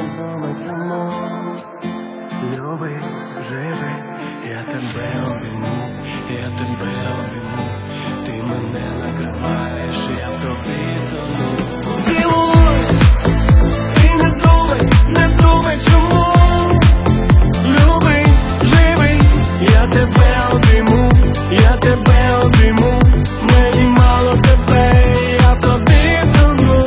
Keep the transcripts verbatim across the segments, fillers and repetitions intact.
думай чому. Люби, живи, я тебе обійму, я тебе обійму. Ти мене накриваєш, я в тобі тону. Цілуй, і не думай, не думай чому. Люби, живи, я тебе обійму, я тебе обійму. Мені мало тебе, я в тобі тону.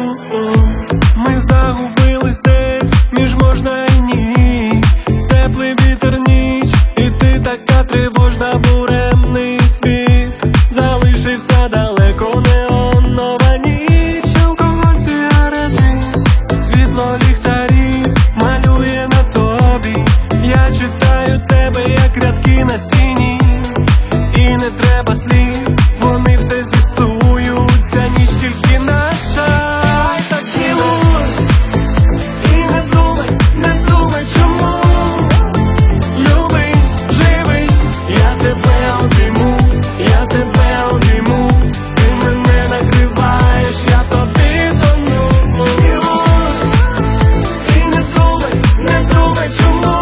Ми загубились десь між можна і ні. Теплий вітер, ніч, і ти така тривожна, буремний світ. Залишився далеко неонова ніч. Алкоголь, сигарети, світло ліхтарів малює на тобі. Я читаю тебе, як рядки на стіні. І не треба слів, вони все зіпсують. Ця ніч тільки наша. Так цілуй, і не думай, не думай чому. Люби, живи, я тебе обійму, я тебе обійму. Ти мене накриваєш, я в тобі тону. Цілуй, і не думай, не думай чому.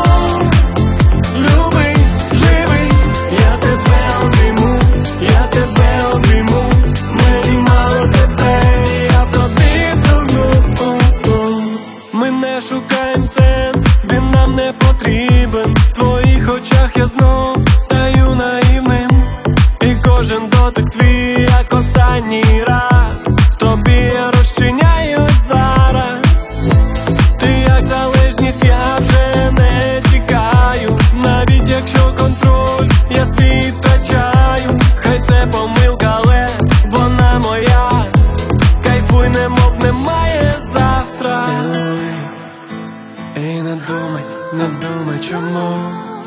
Люби, живи, я тебе обійму, я тебе обійму. Мені мало тебе, я в тобі тону. Ми не шукаємо сенс, він нам не потрібен. В твоїх очах я знов стаю наївним. І кожен дотик твій, як останній раз. В тобі я розчиняюсь зараз. Ти як залежність, я вже не тікаю. Навіть якщо контроль я свій втрачаю. Хай це помилка, але вона моя. Кайфуй, немов немає завтра. Цілуй, і не думай, не думай чому.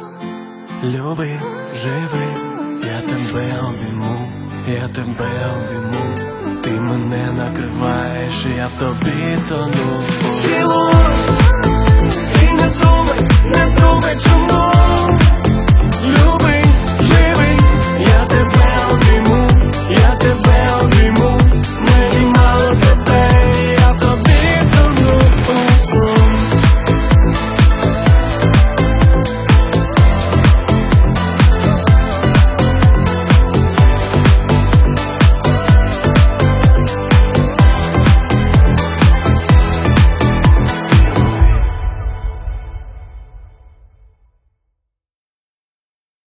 Люби, живи, я тебе обійму, я тебе обійму. Ти мене накриваєш, я в тобі тону. Цілуй, і не думай, не думай чому.